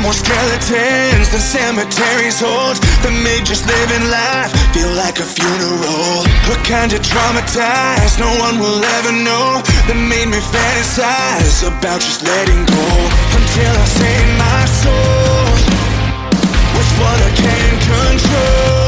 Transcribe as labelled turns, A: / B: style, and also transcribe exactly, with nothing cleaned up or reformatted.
A: more skeletons than cemeteries hold, that made just living life feel like a funeral. A kind of traumatized no one will ever know, that made me fantasize about just letting go, until I say my soul was what I can't control.